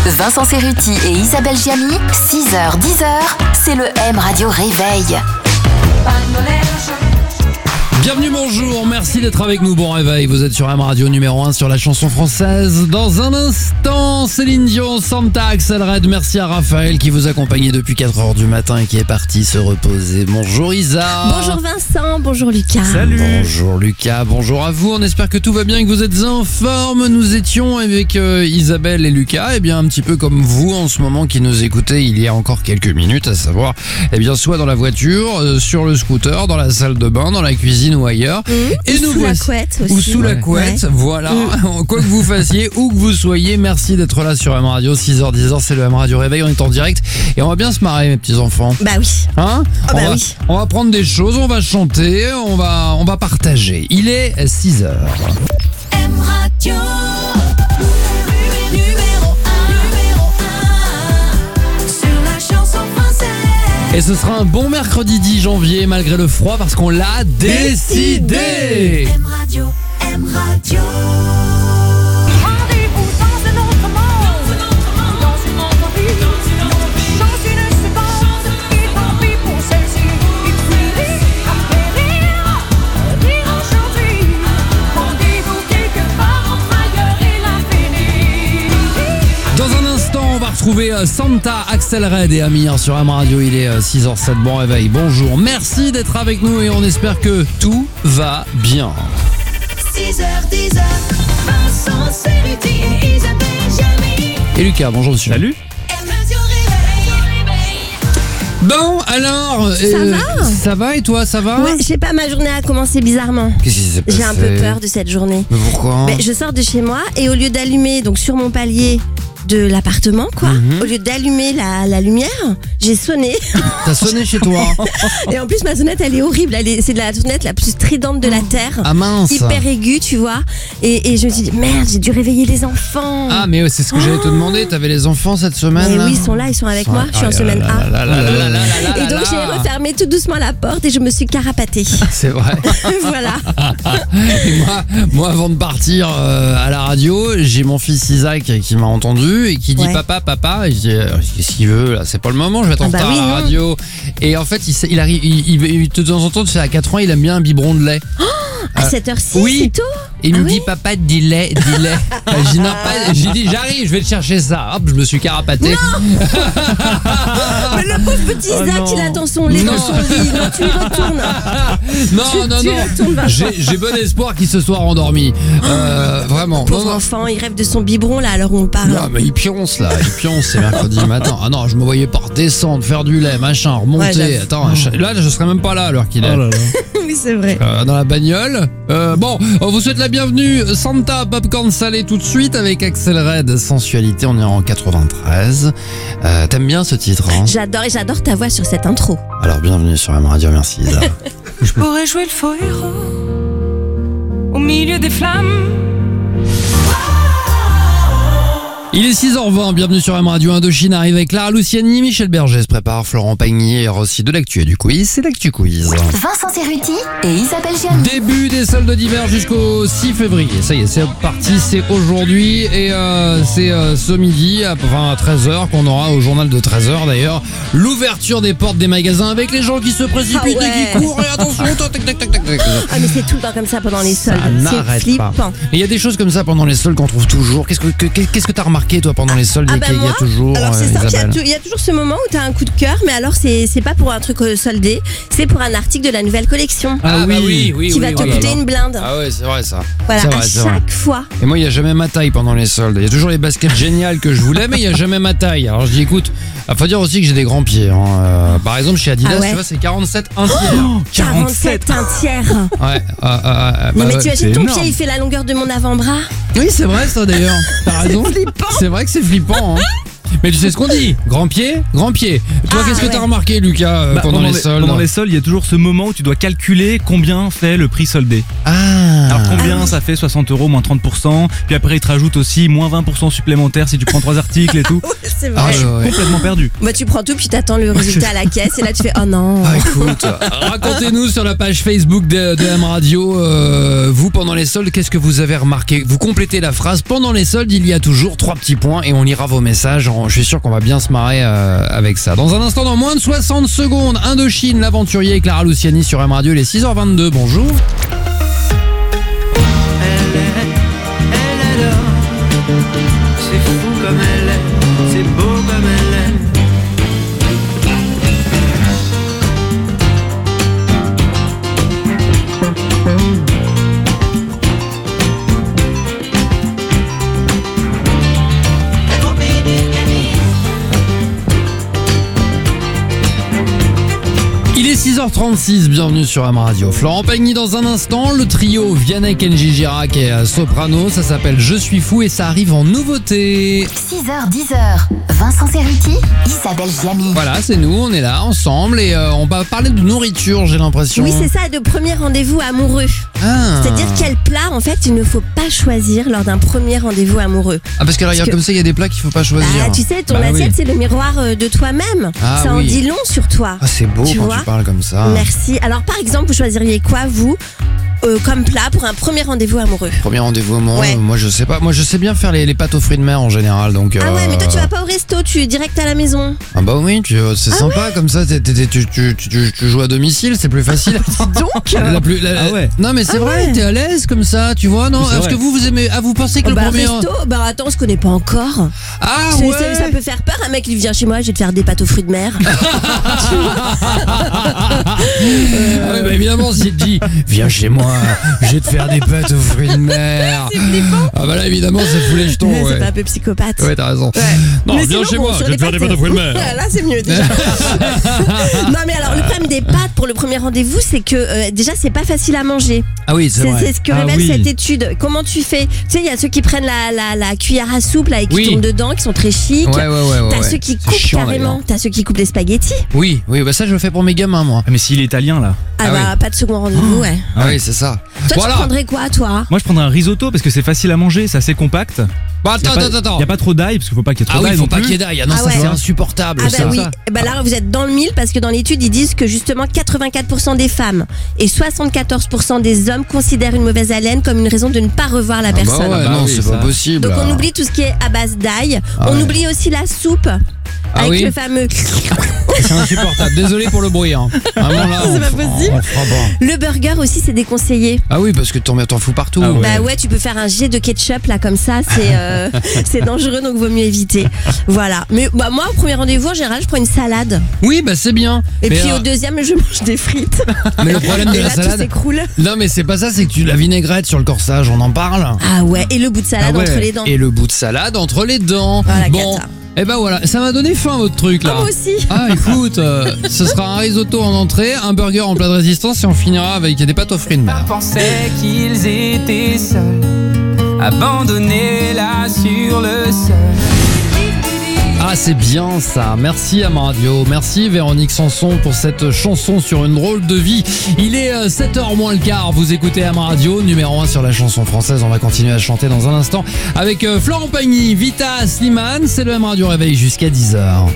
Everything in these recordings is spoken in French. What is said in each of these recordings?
Vincent Cerruti et Isabelle Giamy, 6h-10h, c'est le M Radio Réveil. Bienvenue, bonjour, merci d'être avec nous, bon réveil, vous êtes sur M Radio numéro 1 sur la chanson française. Dans un instant, Céline Dion, Santa, Axel Red, merci à Raphaël qui vous accompagnait depuis 4h du matin et qui est parti se reposer. Bonjour Isa. Bonjour Vincent, bonjour Lucas. Salut. Bonjour Lucas, bonjour à vous, on espère que tout va bien et que vous êtes en forme. Nous étions avec Isabelle et Lucas, et bien un petit peu comme vous en ce moment qui nous écoutez il y a encore quelques minutes, à savoir, bien soit dans la voiture, sur le scooter, dans la salle de bain, dans la cuisine ou ailleurs. Et nous sous la couette aussi. Ou sous la couette, voilà. Quoi que vous fassiez, où que vous soyez, merci d'être là sur M Radio. 6h-10h, c'est le M Radio Réveil, on est en direct. Et on va bien se marrer, mes petits enfants. Bah oui. Hein? Oui. On va prendre des choses, on va chanter, on va partager. Il est 6h. M Radio. Et ce sera un bon mercredi 10 janvier malgré le froid parce qu'on l'a décidé. M Radio, M Radio. Rendez-vous dans un autre monde, dans une autre vie. Chance une seconde, et tant pis pour celle-ci. Et puis rire après rire aujourd'hui. Rendez-vous quelque part entre ailleurs et l'infini. Dans un instant, on va retrouver Santa, Axel Red et Amir sur M Radio. Il est 6h07, bon réveil, bonjour. Merci d'être avec nous et on espère que tout va bien. 6h-10h, Vincent Cerruti et Isabelle Giamy. Et Lucas, bonjour monsieur. Salut. M Radio Réveil. Bon, alors... Ça va et toi, ça va? Ouais, je sais pas, ma journée a commencé bizarrement. Qu'est-ce qui s'est passé? J'ai un peu peur de cette journée. Mais pourquoi? Je sors de chez moi et au lieu d'allumer donc sur mon palier de l'appartement, quoi, au lieu d'allumer la lumière, j'ai sonné. T'as sonné chez toi? Et en plus, ma sonnette, elle est horrible. C'est de la sonnette la plus stridente de la Terre. Ah mince. Hyper aiguë, tu vois. Et je me suis dit, merde, j'ai dû réveiller les enfants. Ah mais c'est ce que j'allais te demander, t'avais les enfants cette semaine? Mais là? oui, ils sont là, ils sont avec moi. Je suis en semaine 1. Et donc j'ai refermé tout doucement la porte et je me suis carapatée. C'est vrai. Voilà. Et moi, avant de partir à la radio, j'ai mon fils Isaac qui m'a entendu et qui dit Ouais. papa. Et je dis qu'est-ce qu'il veut là? C'est pas le moment, je vais être en retard oui, à la non. radio. Et en fait, il arrive, de temps en temps, tu sais, à 4 ans, il aime bien un biberon de lait. À cette heure-ci, oui. c'est tôt. Et il Ah me oui dit papa, dis lait. J'ai dit j'arrive, je vais te chercher ça. Hop, je me suis carapaté. Mais le pauvre petit Isaac, non. il attend son lait dans son lit. Non, tu y retournes. Tu retournes, Vincent. J'ai bon espoir qu'il se soit rendormi. Vraiment. Pauvre Non, non. enfant, il rêve de son biberon là à l'heure où on parle. Non mais il pionce là, c'est mercredi matin. Ah non, je me voyais pas redescendre, faire du lait, machin, remonter. Ouais, j'avoue. Attends, là je serais même pas là à l'heure qu'il est. Oh là là. Oui, c'est vrai. Dans la bagnole. Bon, on vous souhaite la bienvenue. Santa, popcorn salé tout de suite avec Axel Red, Sensualité. On est en 93. T'aimes bien ce titre, hein? J'adore et j'adore ta voix sur cette intro. Alors bienvenue sur M Radio, merci Isa. Je pourrais jouer le faux héros au milieu des flammes. Il est 6h20, bienvenue sur M Radio. Indochine arrive avec Clara Luciani, Michel Berger se prépare, Florent Pagny et aussi de l'actu et du quiz. C'est l'actu quiz. Vincent Cerruti et Isabelle Giamy. Début des soldes d'hiver jusqu'au 6 février. Ça y est, c'est parti, c'est aujourd'hui et c'est ce midi, à 13h, qu'on aura au journal de 13h d'ailleurs, l'ouverture des portes des magasins avec les gens qui se précipitent Ah ouais. et qui courent et attention, tac, tac, tac, tac. Ah mais c'est tout le temps comme ça pendant les soldes. Ça C'est n'arrête pas. flippant. Et il y a des choses comme ça pendant les soldes qu'on trouve toujours. Qu'est-ce que t'as remarqué toi pendant les soldes? Ah bah qu'il y a moi, toujours, alors c'est simple, Isabelle. il y a toujours ce moment où t'as un coup de cœur, mais alors c'est pas pour un truc soldé, c'est pour un article de la nouvelle collection Ah bah oui, qui va te coûter une blinde. Ah ouais, c'est vrai ça. Voilà, C'est vrai, à c'est vrai. chaque fois. Et moi, il n'y a jamais ma taille pendant les soldes. Il y a toujours les baskets géniales que je voulais, mais il n'y a jamais ma taille. Alors je dis, écoute, faut dire aussi que j'ai des grands pieds. Hein. Par exemple, chez Adidas, Ah ouais. tu vois, c'est 47 un tiers. 47 un tiers. Ouais. Non mais ouais, tu imagines c'est ton énorme. pied, il fait la longueur de mon avant-bras. Oui, c'est vrai ça d'ailleurs. T'as raison. flippant. C'est vrai que c'est flippant. Hein. Mais tu sais ce qu'on dit, grand pied, grand pied. Toi, qu'est-ce que t'as remarqué, Lucas, pendant les soldes? Pendant les soldes, il y a toujours ce moment où tu dois calculer combien fait le prix soldé. Ah. Alors combien ça fait 60 €, moins 30%. Puis après, ils te rajoutent aussi moins 20% supplémentaires si tu prends 3 articles et tout. C'est Ah, vrai. ouais. Complètement perdu. Bah, tu prends tout, puis t'attends le résultat à la caisse, et là, tu fais oh non. Ah, écoute, racontez-nous sur la page Facebook de M Radio, vous pendant les soldes, qu'est-ce que vous avez remarqué? Vous complétez la phrase, pendant les soldes, il y a toujours 3 petits points et on lira vos messages. Je suis sûr qu'on va bien se marrer avec ça. Dans un instant, dans moins de 60 secondes, Indochine, l'aventurier et Clara Luciani sur M Radio, il est 6h22. Bonjour. Elle adore, c'est fou comme elle est, c'est beau comme elle est. Il est 6h36, bienvenue sur M Radio. Florent Pagny dans un instant, le trio Vianney, Kenji Girac et Soprano, ça s'appelle Je suis fou et ça arrive en nouveauté. 6h, 10h, Vincent Cerruti, Isabelle Giamy. Voilà, c'est nous, on est là ensemble et on va parler de nourriture, j'ai l'impression. Oui, c'est ça, de premier rendez-vous amoureux. Ah. C'est-à-dire quel plat, en fait, il ne faut pas choisir lors d'un premier rendez-vous amoureux. Ah, parce que regarde, comme ça, il y a des plats qu'il faut pas choisir. Ah, tu sais, ton Bah assiette, oui. c'est le miroir de toi-même. Ah, ça en oui. dit long sur toi. Ah, c'est beau Tu quand vois tu parles comme ça. Merci. Alors, par exemple, vous choisiriez quoi, vous, comme plat pour un premier rendez-vous amoureux? Premier rendez-vous amoureux, Ouais. moi je sais pas. Moi je sais bien faire les pâtes aux fruits de mer en général. Donc, Ah ouais, mais toi, tu vas pas au resto, tu es direct à la maison. Ah bah oui, c'est sympa comme ça. Tu joues à domicile, c'est plus facile. Donc Ah ouais. Non mais c'est Ah vrai, ouais. t'es à l'aise comme ça, tu vois, non? Oui, c'est Est-ce vrai. que vous aimez? Ah, vous pensez que le bah, premier. resto, bah attends, on se connaît pas encore. Ah C'est- ouais. Ça peut faire peur, un mec il vient chez moi, je vais te faire des pâtes aux fruits de mer. Ah ouais, bah évidemment, s'il te dit viens chez moi, je vais te faire des pâtes aux fruits de mer. Ah bah là évidemment, c'est fout les jetons. Ça Ouais, fait un peu psychopathe. ouais t'as raison. Non, Mais viens sinon, chez bon, moi, sur je vais les te faire des pâtes, pâtes aux fruits de mer. Là, c'est mieux déjà. Non, mais alors, le problème des pâtes pour le premier rendez-vous, c'est que déjà, c'est pas facile à manger. Ah oui, c'est vrai. C'est ce que Ah révèle oui. cette étude. Comment tu fais? Tu sais, il y a ceux qui prennent la cuillère à soupe là, et qui Oui. tournent dedans, qui sont très chics. Ouais. T'as ouais. ceux qui C'est coupent chiant, carrément. d'ailleurs. T'as ceux qui coupent les spaghettis. Oui, bah ça je le fais pour mes gamins moi. Ah, mais s'il est italien là. Ah, Ah bah, oui. pas de second rendez-vous, ouais. Ah oui, c'est ça. Toi, tu prendrais quoi, toi? Moi je prendrais un risotto parce que c'est facile à manger, c'est assez compact. Bah attends. Il y a pas trop d'ail parce qu'il faut pas qu'il y ait trop Ah oui, d'ail faut non pas plus. qu'il y ait d'ail. Ah non, Ah ça ouais. c'est insupportable Ah ça. bah oui, ça. bah là vous êtes dans le mille parce que dans l'étude ils disent que justement 84% des femmes et 74% des hommes considèrent une mauvaise haleine comme une raison de ne pas revoir la Ah bah personne. ouais, Bah non, oui, c'est ça. pas possible. Donc on oublie tout ce qui est à base d'ail, Ah on ouais. oublie aussi la soupe Ah avec oui. le fameux C'est insupportable. Désolé pour le bruit. Hein. Vraiment là, C'est on pas fera- possible. on fera pas. le burger aussi c'est déconseillé. Ah oui, parce que t'en fous partout. Ah ouais. Bah ouais, tu peux faire un jet de ketchup là comme ça, c'est dangereux donc vaut mieux éviter. Voilà. Mais bah, moi au premier rendez-vous en général je prends une salade Oui, bah c'est bien. et mais, puis au deuxième je mange des frites. mais le problème de Et la là tout salade. s'écroule. Non, mais c'est pas ça, c'est que la vinaigrette sur le corsage, on en parle. Ah ouais, et le bout de salade Ah ouais. entre les dents. Et le bout de salade entre les dents. Oh, la bon, cata. et ben voilà, ça m'a donné faim votre truc là. Ah, moi aussi. Ah écoute, ce sera un risotto en entrée, un burger en plat de résistance et on finira avec des pâtes aux fruits de mer. Pensaient qu'ils étaient seuls, abandonnés là sur le sol. Ah c'est bien ça, merci à ma radio, merci Véronique Sanson pour cette chanson sur une drôle de vie. Il est 7h moins le quart, vous écoutez à ma radio, numéro 1 sur la chanson française, on va continuer à chanter dans un instant avec Florent Pagny, Vita, Slimane, c'est le M Radio Réveil jusqu'à 10h.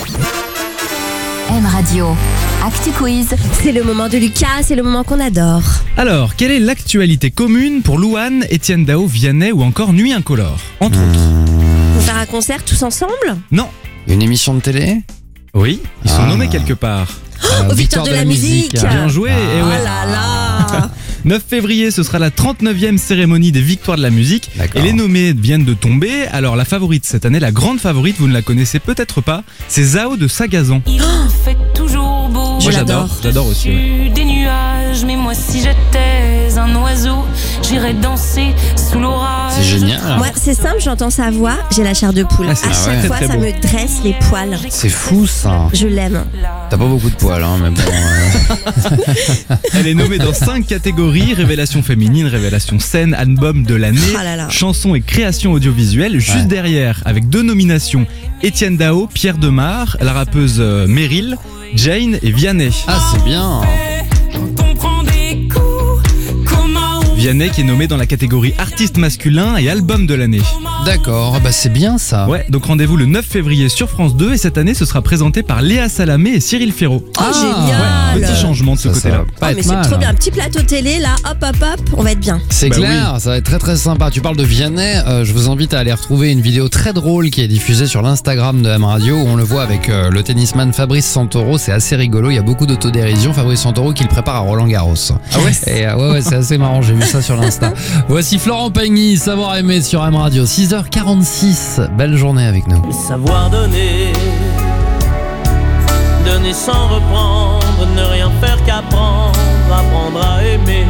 M Radio, Actu Quiz. C'est le moment de Lucas, c'est le moment qu'on adore. Alors, quelle est l'actualité commune pour Louane, Étienne Dao, Vianney ou encore Nuit Incolore entre autres? On va faire un concert tous ensemble? Non. Une émission de télé? Oui, ils sont Ah. nommés quelque part. Aux Victoires de la musique. Bien joué. Ah. Et Oh ouais. là là. 9 février, ce sera la 39e cérémonie des Victoires de la musique. D'accord. Et les nommés viennent de tomber. Alors la favorite cette année, la grande favorite, vous ne la connaissez peut-être pas, c'est Zao de Sagazan. Il fait toujours beau. Je l'adore. J'adore aussi. Ouais. Des nuages l'orage, mais moi si j'étais un oiseau, j'irais danser sous l'orage. C'est génial. Moi, c'est simple, j'entends sa voix, j'ai la chair de poule. Ah, c'est à chaque ouais. fois, Très ça beau. me dresse les poils. C'est fou ça. Je l'aime. T'as pas beaucoup de poils, hein, mais bon. Elle est nommée dans 5 catégories: révélation féminine, révélation scène, album de l'année, Oh là là. chanson et création audiovisuelle. Juste Ouais. derrière, avec 2 nominations, Étienne Dao, Pierre Demar, la rappeuse Meryl, Jane et Vianney. Ah, c'est bien. Quand on prend des coups, comment on Vianney qui est nommé dans la catégorie artiste masculin et album de l'année. D'accord, bah c'est bien ça. Ouais, donc rendez-vous le 9 février sur France 2 et cette année ce sera présenté par Léa Salamé et Cyril Ferraud. Oh, génial. Petit changement de ce Ça côté-là. va pas Oh, être mais c'est mal. trop bien. Un petit plateau télé, là, hop, hop, hop, on va être bien. C'est Bah clair, ça va être très très sympa. Tu parles de Vianney, je vous invite à aller retrouver une vidéo très drôle qui est diffusée sur l'Instagram de M Radio où on le voit avec le tennisman Fabrice Santoro. C'est assez rigolo, il y a beaucoup d'autodérision. Fabrice Santoro qui le prépare à Roland Garros. Ah ouais. Et ouais, c'est assez marrant, j'ai vu ça sur l'Insta. Voici Florent Pagny, Savoir aimer sur M Radio, 6h46. Belle journée avec nous. Savoir donner, donner sans reprendre, ne rien faire qu'apprendre, apprendre à aimer,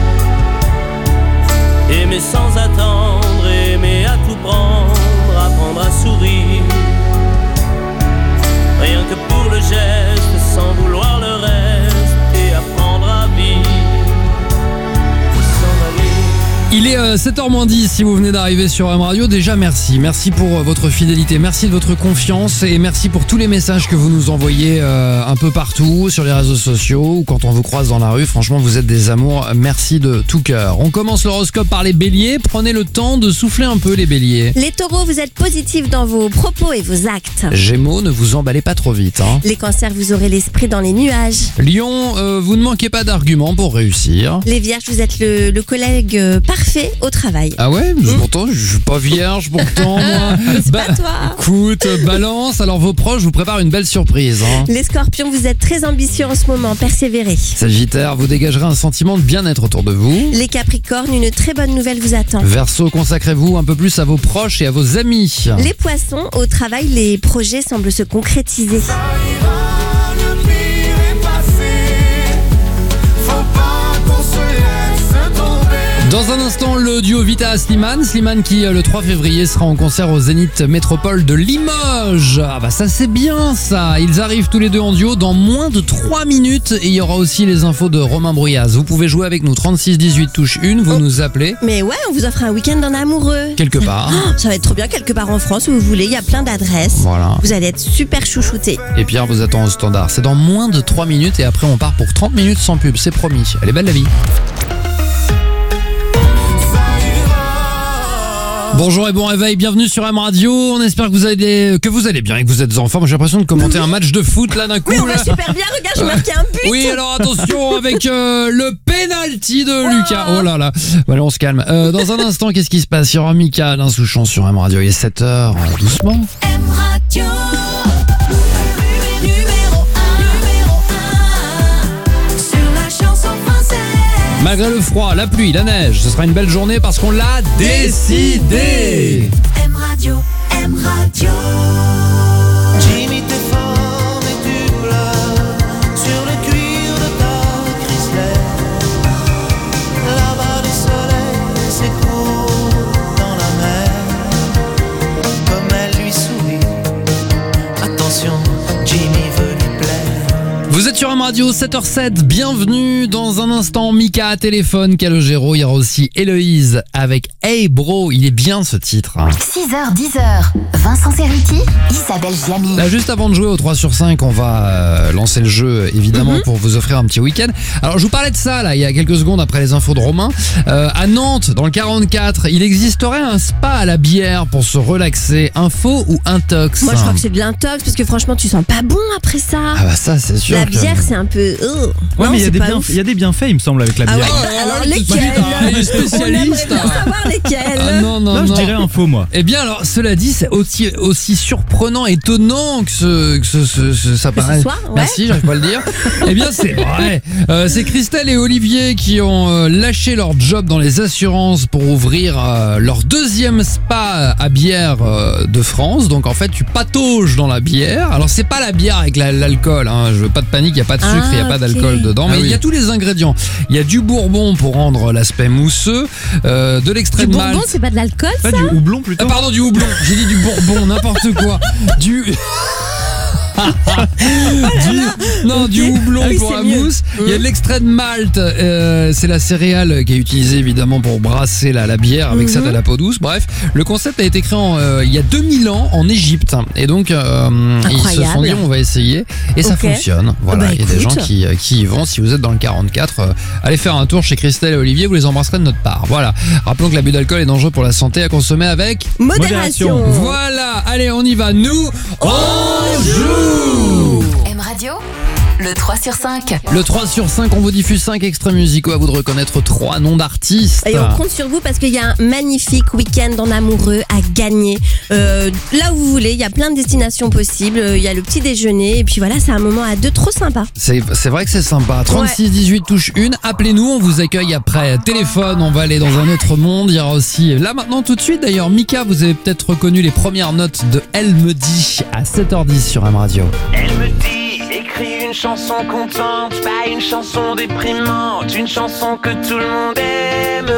aimer sans attendre, aimer à tout prendre, apprendre à sourire, rien que pour le geste, sans vouloir le reste, et apprendre à vivre, s'en aller. Il est 7h-10 si vous venez d'arriver sur M Radio. Déjà merci pour votre fidélité, merci de votre confiance et merci pour tous les messages que vous nous envoyez un peu partout sur les réseaux sociaux ou quand on vous croise dans la rue. Franchement vous êtes des amours, merci de tout cœur. On commence l'horoscope par les béliers, prenez le temps de souffler un peu les béliers. Les taureaux, vous êtes positifs dans vos propos et vos actes. Gémeaux, ne vous emballez pas trop vite, hein. Les cancers, vous aurez l'esprit dans les nuages. Lion, vous ne manquez pas d'arguments pour réussir. Les vierges, vous êtes le collègue parfait au travail. Ah ouais, pourtant je suis pas vierge pourtant moi. C'est pas toi. Écoute, balance, alors vos proches vous préparent une belle surprise, hein. Les scorpions, vous êtes très ambitieux en ce moment, persévérez. Sagittaire, vous dégagerez un sentiment de bien-être autour de vous. Les capricornes, une très bonne nouvelle vous attend. Verseau, consacrez-vous un peu plus à vos proches et à vos amis. Les poissons, au travail, les projets semblent se concrétiser. Dans un instant, le duo Vita Slimane. Slimane qui, le 3 février, sera en concert au Zénith Métropole de Limoges. Ah bah ça c'est bien ça. Ils arrivent tous les deux en duo dans moins de 3 minutes. Et il y aura aussi les infos de Romain Bruyaz. Vous pouvez jouer avec nous, 36 18 touche 1, vous nous appelez Mais ouais, on vous offre un week-end en amoureux. quelque part. Oh, ça va être trop bien quelque part en France où vous voulez, il y a plein d'adresses. Voilà. Vous allez être super chouchoutés. Et Pierre vous attend au standard. C'est dans moins de 3 minutes et après on part pour 30 minutes sans pub, c'est promis. Elle est belle la vie. Bonjour et bon réveil, bienvenue sur M Radio. On espère que vous allez bien et que vous êtes en forme. J'ai l'impression de commenter un match de foot là d'un coup. Mais on là. va super bien, regarde, j'ai marqué un but. Oui, alors attention avec le penalty de Lucas. Oh là là. Voilà, on se calme. Dans un instant, qu'est-ce qui se passe? Il y aura Mika, Alain Souchon sur M Radio. Il est 7h. Doucement. M Radio. Sur la chanson française. Malgré le froid, la pluie, la neige, ce sera une belle journée parce qu'on l'a décidé. M Radio, M Radio. Jimmy t'es fort et tu pleures sur le cuir de ta Chrysler. Là-bas le soleil s'écoule dans la mer. Comme elle lui sourit, attention, Jimmy veut lui plaire. Vous êtes sur M Radio, 7h07, bienvenue. Dans un instant, Mika à téléphone, Calogero. Il y aura aussi Héloïse avec Hey Bro. Il est bien ce titre. 6h, 10h, Vincent Cerruti, Isabelle Giamy. Là, juste avant de jouer au 3 sur 5, on va lancer le jeu, évidemment, pour vous offrir un petit week-end. Alors, je vous parlais de ça, là, il y a quelques secondes après les infos de Romain. À Nantes, dans le 44, il existerait un spa à la bière pour se relaxer. Info ou intox? Moi je crois que c'est de l'intox parce que franchement tu sens pas bon après ça. Ah bah ça, c'est sûr. La que- bière c'est un peu... Ouais, Non, mais il y a c'est des pas bienfaits, ouf. il y a des bienfaits, il me semble, avec la Ah bière. ouais, alors lesquels? Il est On aimerait spécialiste. bien savoir lesquels. Ah non, non, Non, non. je dirais info, moi. Eh bien alors, cela dit, c'est aussi aussi surprenant, étonnant que ça paraît. soit, ouais. Merci, j'arrive pas à le dire. Eh bien, c'est vrai. C'est Christelle et Olivier qui ont lâché leur job dans les assurances pour ouvrir leur deuxième spa à bière de France. Donc en fait, tu patauges dans la bière. Alors c'est pas la bière avec l'alcool, hein. Je veux pas de panique, il y a pas de sucre, il y a pas d'alcool dedans, mais il y a tous les ingrédients. Il y a du bourbon pour rendre l'aspect mousseux, de l'extrait Du de malt. bourbon, c'est pas de l'alcool, Pas ça? du houblon plutôt. Pardon, du houblon. J'ai dit du bourbon, n'importe quoi. Du houblon oui, pour c'est la mieux. mousse. Il y a de l'extrait de malt. C'est la céréale qui est utilisée évidemment pour brasser la bière. Avec ça, t'as la peau douce. Bref, le concept a été créé il y a 2000 ans en Égypte. Et donc, ils se sont dit, on va essayer. Et ça Ok. fonctionne. Voilà, Bah, il y a des gens écoute. qui y vont. Si vous êtes dans le 44, allez faire un tour chez Christelle et Olivier. Vous les embrasserez de notre part. Voilà. Rappelons que l'abus d'alcool est dangereux pour la santé, à consommer avec. Modération. Voilà. Allez, on y va. Nous, on joue. M Radio, le 3 sur 5. Le 3 sur 5, on vous diffuse 5 extraits musicaux. À vous de reconnaître 3 noms d'artistes. Et on compte sur vous parce qu'il y a un magnifique week-end en amoureux à gagner. Là où vous voulez, il y a plein de destinations possibles. Il y a le petit déjeuner. Et puis voilà, c'est un moment à deux trop sympa. C'est vrai que c'est sympa. 36 18 touche 1. Appelez-nous, on vous accueille après. Téléphone, on va aller dans un autre monde. Il y aura aussi, là maintenant tout de suite d'ailleurs, Mika, vous avez peut-être reconnu les premières notes de Elle me dit à 7h10 sur M Radio. Elle me dit, écris une chanson contente, pas une chanson déprimante, une chanson que tout le monde aime.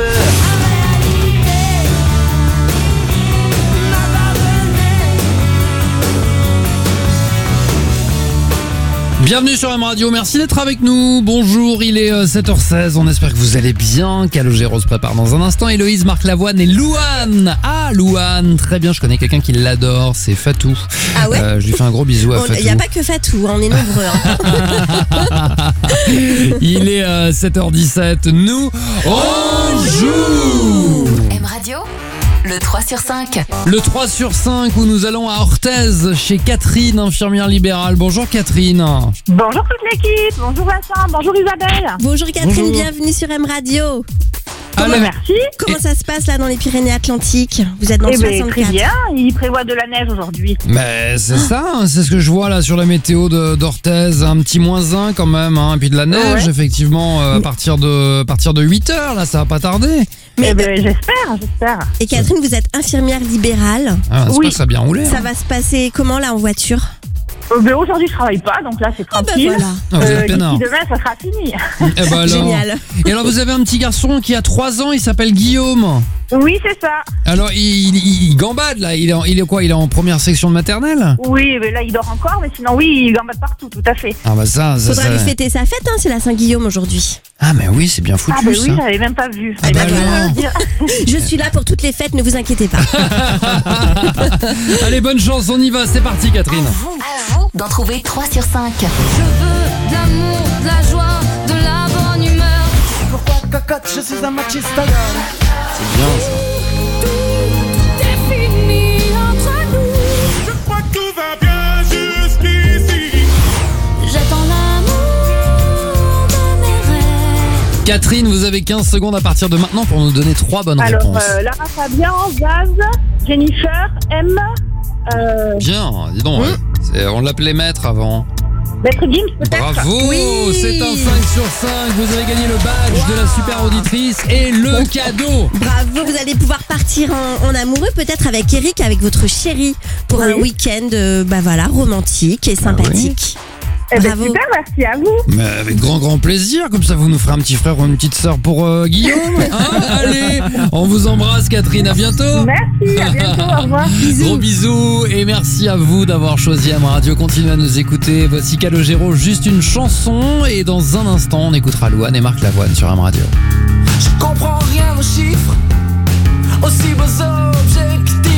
Bienvenue sur M Radio, merci d'être avec nous. Bonjour, il est 7h16, on espère que vous allez bien. Calogero se prépare dans un instant. Héloïse, Marc Lavoine et Louane. Ah, Louane, très bien, je connais quelqu'un qui l'adore, c'est Fatou. Ah ouais? Je lui fais un gros bisou à Fatou. Il n'y a pas que Fatou, on est nombreux. Il est 7h17, nous, on joue. M Radio, le 3 sur 5. Le 3 sur 5 où nous allons à Orthez chez Catherine, infirmière libérale. Bonjour Catherine. Bonjour toute l'équipe, bonjour Vincent, bonjour Isabelle. Bonjour Catherine, Bonjour. bienvenue sur M Radio. Alors, Merci. Comment ça se passe là dans les Pyrénées-Atlantiques? Vous êtes dans le Eh bien, 64. très bien, il prévoit de la neige aujourd'hui. mais c'est ça, hein, c'est ce que je vois là sur la météo d'Orthez, un petit -1 quand même, hein, et puis de la neige Ouais. effectivement à partir de 8h là, ça va pas tarder. Mais Eh bien, j'espère. Et Catherine, vous êtes infirmière libérale. Ah, c'est Oui. pas que ça a bien roulé. Ça hein. va se passer comment là en voiture? Ben, aujourd'hui, je travaille pas, donc là, c'est Ah bah tranquille. voilà. Ah, vous êtes peinard. D'ici demain, ça sera fini. Eh ben alors. Génial. Et alors vous avez un petit garçon qui a 3 ans, il s'appelle Guillaume. Oui, c'est ça. Alors il gambade là, il est quoi? Il est en première section de maternelle? Oui, mais là, il dort encore, mais sinon, oui, il gambade partout, tout à fait. Ah bah ça Faudra lui fêter sa fête, hein, c'est la Saint-Guillaume aujourd'hui. Ah mais oui, c'est bien foutu Ah, ben ça. oui, j'avais même pas vu. Ah Eh bah ben, je vais alors. le dire. Je suis là pour toutes les fêtes, ne vous inquiétez pas. Allez, bonne chance, on y va, c'est parti Catherine. À vous d'en trouver 3 sur 5. Je veux de l'amour, de la joie, de la bonne humeur. Pourquoi cocotte, je suis un machista. C'est bien ça. Tout est fini entre nous. Je crois que tout va bien jusqu'ici. J'attends l'amour de mes rêves. Catherine, vous avez 15 secondes à partir de maintenant pour nous donner 3 bonnes Alors, réponses. Lara Fabian, Zaz, Jennifer, M, Bien, dis donc, on l'appelait maître avant. Maître Gims, peut-être. Bravo, Oui. c'est un 5 sur 5, vous avez gagné le badge de la super auditrice et le cadeau. Bravo, vous allez pouvoir partir en amoureux, peut-être avec Eric, avec votre chéri, pour un week-end bah voilà, romantique et sympathique. Eh ben, Bravo. super, merci à vous. Mais avec grand plaisir, comme ça vous nous ferez un petit frère ou une petite sœur pour Guillaume. Hein, allez, on vous embrasse Catherine, à bientôt. Merci, à bientôt, au revoir. Gros bisous et merci à vous d'avoir choisi M Radio. Continuez à nous écouter. Voici Calogero, juste une chanson. Et dans un instant, on écoutera Louane et Marc Lavoine sur M Radio. Je comprends rien aux chiffres, aussi beaux objectifs.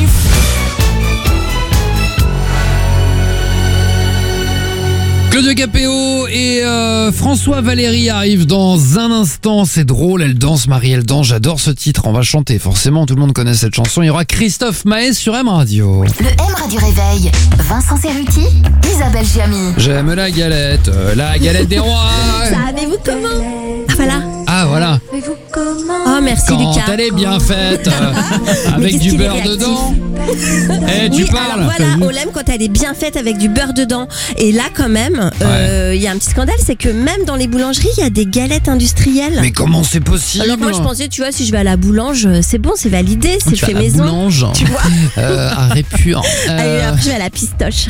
Claudio Capéo et François Valéry arrivent dans un instant. C'est drôle, elle danse, Marie, elle danse. J'adore ce titre, on va chanter. Forcément, tout le monde connaît cette chanson. Il y aura Christophe Maé sur M Radio. Le M Radio Réveil. Vincent Cerruti, Isabelle Giamy. J'aime la galette des rois. Savez-vous comment? Ah voilà. Ah voilà. Savez-vous Oh, merci Quand Lucas. elle est bien faite, avec qu'est-ce du qu'il est beurre réactif. dedans. Eh, tu Oui, parles. alors voilà, on l'aime quand elle est bien faite avec du beurre dedans. Et là, quand même, il y a un petit scandale, c'est que même dans les boulangeries, il y a des galettes industrielles. Mais comment c'est possible? Alors moi, je pensais, tu vois, si je vais à la boulange, c'est bon, c'est validé, c'est Tu vas fait à la maison. boulange, Tu vois. à Répure. Allez, après, je vais à la pistoche.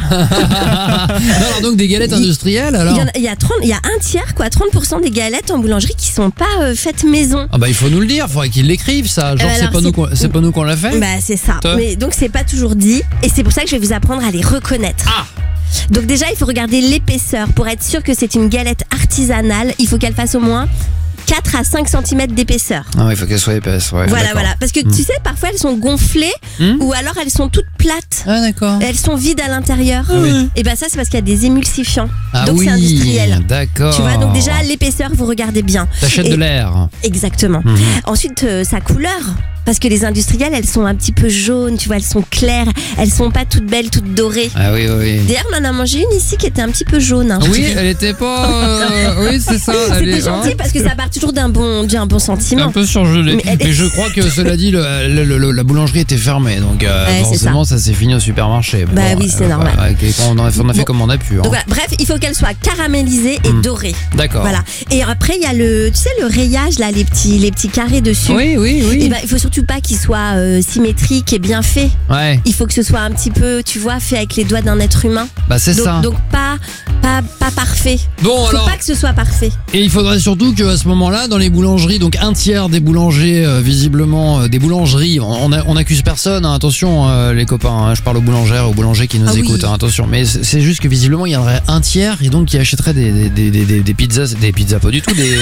Alors donc des galettes industrielles alors? Il y a un tiers, quoi, 30% des galettes en boulangerie qui sont pas faites maison. Ah bah il faut nous le dire, faudrait qu'ils l'écrivent ça. Genre alors, c'est pas nous qu'on l'a fait. Bah c'est ça. Toi Mais donc c'est pas toujours dit et c'est pour ça que je vais vous apprendre à les reconnaître. Ah. Donc déjà il faut regarder l'épaisseur pour être sûr que c'est une galette artisanale. Il faut qu'elle fasse au moins 4 à 5 cm d'épaisseur. Ah oui, il faut qu'elle soit épaisse. Ouais, Voilà, d'accord. voilà. Parce que tu sais, parfois elles sont gonflées ou alors elles sont toutes plates. Ah d'accord. Elles sont vides à l'intérieur. oui. Et ben ça c'est parce qu'il y a des émulsifiants. Ah donc oui, c'est industriel. d'accord. Tu vois, donc déjà l'épaisseur, vous regardez bien. T'achètes Et- de l'air. Exactement. Ensuite, sa couleur. Parce que les industrielles, elles sont un petit peu jaunes, tu vois, elles sont claires, elles sont pas toutes belles, toutes dorées. Ah oui, oui. D'ailleurs, on en a mangé une ici qui était un petit peu jaune. Hein. Oui, elle était pas. Oui, c'est ça. Elle C'était est gentil parce que ça part toujours d'un bon sentiment. un peu surgelée. Mais Mais, je crois que cela dit, la boulangerie était fermée, donc c'est forcément ça s'est fini au supermarché. Bah oui, c'est normal. On a fait Bon. comme on a pu. Hein. Donc voilà, bref, il faut qu'elle soit caramélisée et dorée. D'accord. Voilà. Et après, il y a le rayage là, les petits carrés dessus. Oui, oui, oui. Et ben, il faut surtout pas qu'il soit symétrique et bien fait. Ouais. Il faut que ce soit un petit peu, tu vois, fait avec les doigts d'un être humain. Bah c'est ça. Donc pas parfait. Bon Faut alors. pas que ce soit parfait. Et il faudrait surtout qu'à ce moment-là, dans les boulangeries, donc un tiers des boulangers, visiblement, des boulangeries, on n'accuse personne, hein, attention les copains, hein, je parle aux boulangères, aux boulangers qui nous Ah oui. écoutent, hein, attention. Mais c'est juste que visiblement, il y en aurait un tiers et donc qui achèterait des pizzas pas du tout, des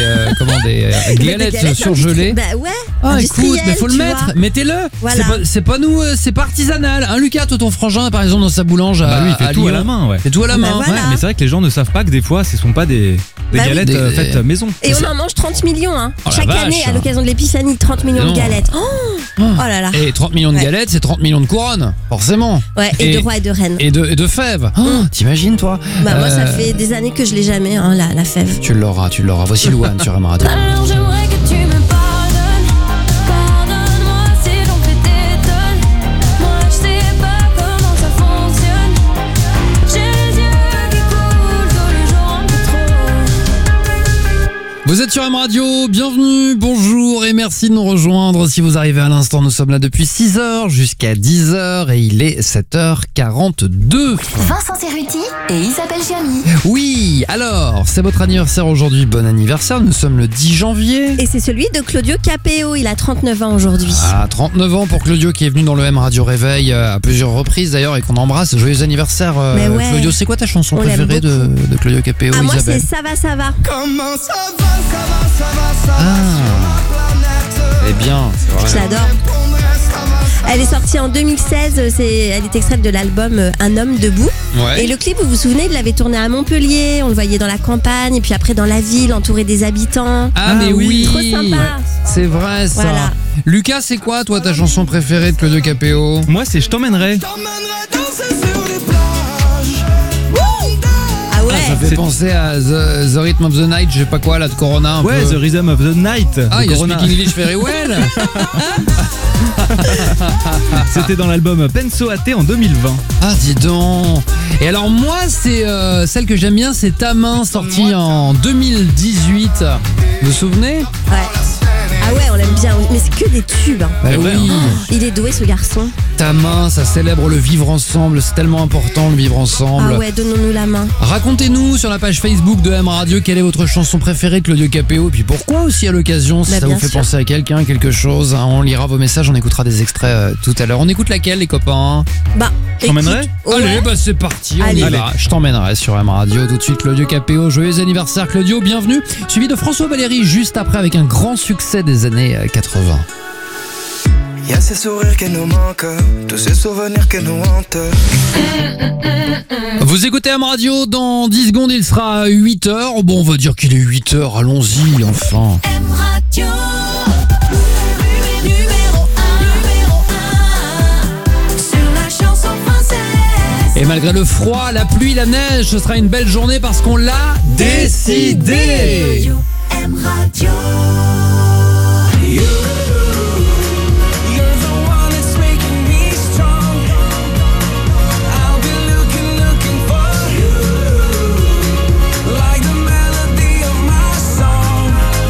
galettes surgelées. Bah ouais. Ah écoute, industrielles, mais faut le tu mettre, vois. mettez-le. Voilà. C'est pas nous, c'est pas artisanal. Hein, Lucas, toi ton frangin par exemple dans sa boulange à, Bah lui, il fait tout Lyon, à la main, ouais. fait tout à la main. Bah voilà. Ouais, mais c'est vrai que les gens ne savent pas que des fois, ce sont pas des Bah oui. galettes Des- faites maison. Et on en mange 30 millions, hein. Oh la Chaque vache. année, à l'occasion de l'épiphanie, 30 millions Non. de galettes. Oh là là. Et 30 millions de Ouais. galettes, c'est 30 millions de couronnes, forcément. Ouais, et de rois et de reines. Et de fèves. Oh, t'imagines toi? Bah moi, ça fait des années que je l'ai jamais, hein, la fève. Tu l'auras. Voici Louane sur M Radio. Alors j'aimerais que tu me pardonnes. Pardonne-moi si j'en fais t'étonne. Moi je sais pas comment ça fonctionne. J'ai les yeux qui coulent tous les jours un peu trop. Vous êtes sur M Radio, bienvenue, bonjour et merci de nous rejoindre. Si vous arrivez à l'instant, nous sommes là depuis 6h jusqu'à 10h et il est 7h42. Vincent Cerruti et Isabelle Giamy. Oui, alors, c'est votre anniversaire aujourd'hui, bon anniversaire, nous sommes le 10 janvier. Et c'est celui de Claudio Capéo, il a 39 ans aujourd'hui. Ah, 39 ans pour Claudio qui est venu dans le M Radio Réveil à plusieurs reprises d'ailleurs et qu'on embrasse. Joyeux anniversaire Mais ouais. Claudio. C'est quoi ta chanson On l'aime préférée de Claudio Capéo, Ah, moi, Isabelle? c'est Ça va. Comment ça va, ça va, ça va, ça va Ah. sur ma planète. Eh bien, c'est vrai. Je l'adore. Elle est sortie en 2016, elle est extraite de l'album Un homme debout. Ouais. Et le clip, vous vous souvenez, il l'avait tourné à Montpellier, on le voyait dans la campagne, et puis après dans la ville, entouré des habitants. Ah, mais oui. Trop sympa. C'est vrai ça. Voilà. Lucas, c'est quoi toi ta chanson préférée de Claudio Capéo? Moi, c'est Je t'emmènerai. T'emmènerai danser sur les plages. Ah ouais. Ça fait penser à the Rhythm of the Night, je sais pas quoi, là de Corona un Ouais, peu. The Rhythm of the Night. Ah, de you Corona. speak English very well. C'était dans l'album Penso A Te en 2020. Ah, dis donc. Et alors moi, c'est celle que j'aime bien, c'est Ta main, sortie en 2018. Vous vous souvenez? Ouais. Ah ouais, on l'aime bien, mais c'est que des tubes. Hein. Bah vrai, oui. Il est doué ce garçon. Ta main, ça célèbre le vivre ensemble. C'est tellement important le vivre ensemble. Ah ouais, donnons-nous la main. Racontez-nous sur la page Facebook de M Radio quelle est votre chanson préférée de Claudio Capéo et puis pourquoi aussi à l'occasion si Bah, ça vous bien fait sûr. penser à quelqu'un, quelque chose. Hein, on lira vos messages, on écoutera des extraits tout à l'heure. On écoute laquelle les copains? Bah, Je t'emmènerai écoute, ouais. Allez, bah c'est parti, on Allez. y va. Je t'emmènerai sur M Radio tout de suite. Claudio Capéo, joyeux anniversaire Claudio, bienvenue. Suivi de François Valéry juste après avec un grand succès des années 80. Y a ces sourires qui nous manquent, tous ces souvenirs qui nous hantent. Vous écoutez M Radio, dans 10 secondes il sera 8h. Bon, on va dire qu'il est 8h, allons-y enfin. M Radio. Numéro 1 sur la chanson française. Et malgré le froid, la pluie, la neige, ce sera une belle journée parce qu'on l'a décidé. M Radio. You're the one that's making me strong. I'll be looking for you, like the melody of my song.